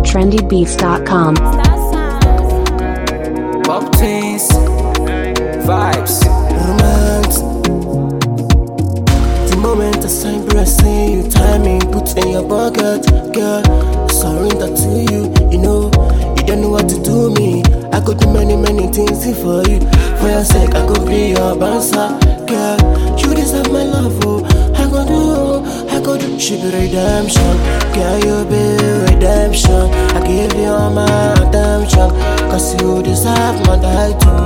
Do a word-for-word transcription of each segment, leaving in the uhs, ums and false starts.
trendy beats dot com. Pop twins, vibes, romance. The moment I sign blessing, you time me, put in your bucket, girl. I surrender to you, you know. You don't know what to do me. I could do many, many things for you. For your sake, I could be your bouncer, girl. You deserve my love, oh. I could do, I could do. She be redemption, girl. You be redemption. I give you all my attention, cause you deserve my die too.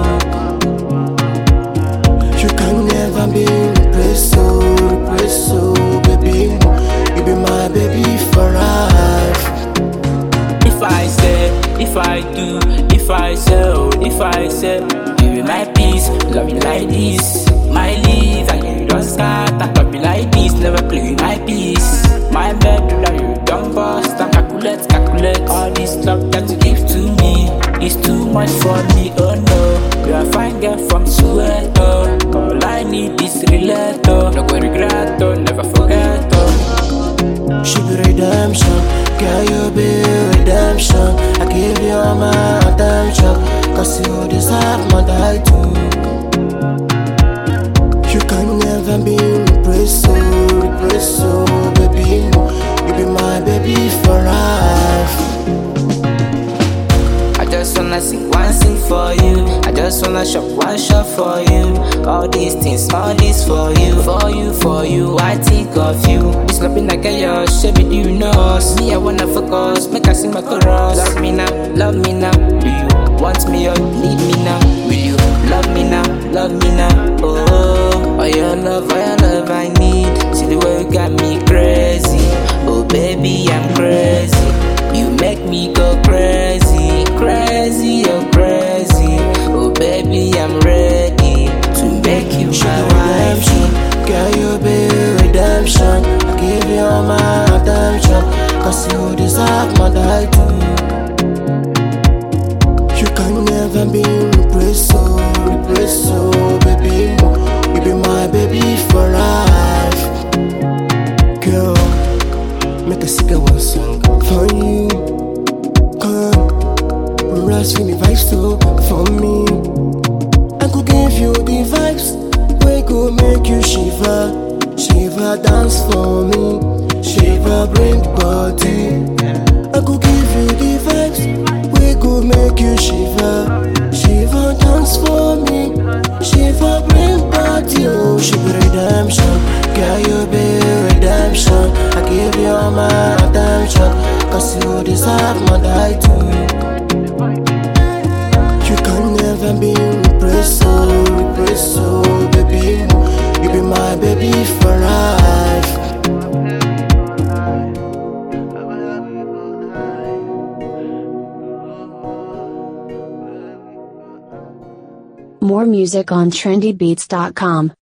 You can never be replaced, so replaced, so baby. You be my baby for life. if I say, if I do, if I sell, if I sell, give you my peace, love you like this. My leave and you don't scatter, love me like this, never play with my peace. My bed, that you don't bust, and calculate, calculate. All this love that you give to me is too much for me, oh no. You are fine girl from Soweto, all I need is relato. No go regret, oh, never forget, oh. She be redemption, girl you be redemption. I give you all my attention, cause you deserve my die too. You can never be replaced, so replaced, so baby. You be my baby for life. I just wanna sing one sing for you. I just wanna shop one shop for you. All these things, all this for you, for you, for you. I think of you. It's nothing like a your shape, do you know us? Me, I wanna focus, make I sing my chorus. Love me now, love me now. Do you want me or need me now? Will you love me now, love me now? Oh, all your love, all your love I need. See the way you got me crazy. Oh baby, I'm crazy. You make me go crazy, crazy, oh crazy. Oh baby, I'm ready to make you She my be redemption, wife. girl you be redemption. I give you all my attention, cause you deserve my die too. You can never be replaced, so replaced, so baby. You be my baby for life. Girl, make a sing one song for you. Come, rise with the vibes too for me. I could give you the vibes, we could make you shiver, shiver dance for me, shiver bring body. I could give you the vibes, we could make you shiver, shiver dance for me, shiver bring body. Oh, she be redemption, girl you be redemption. I give you all my attention, cause you deserve my die too. You can never be replaced, so replaced, so baby. You be my baby for life. More music on trendy beats dot com.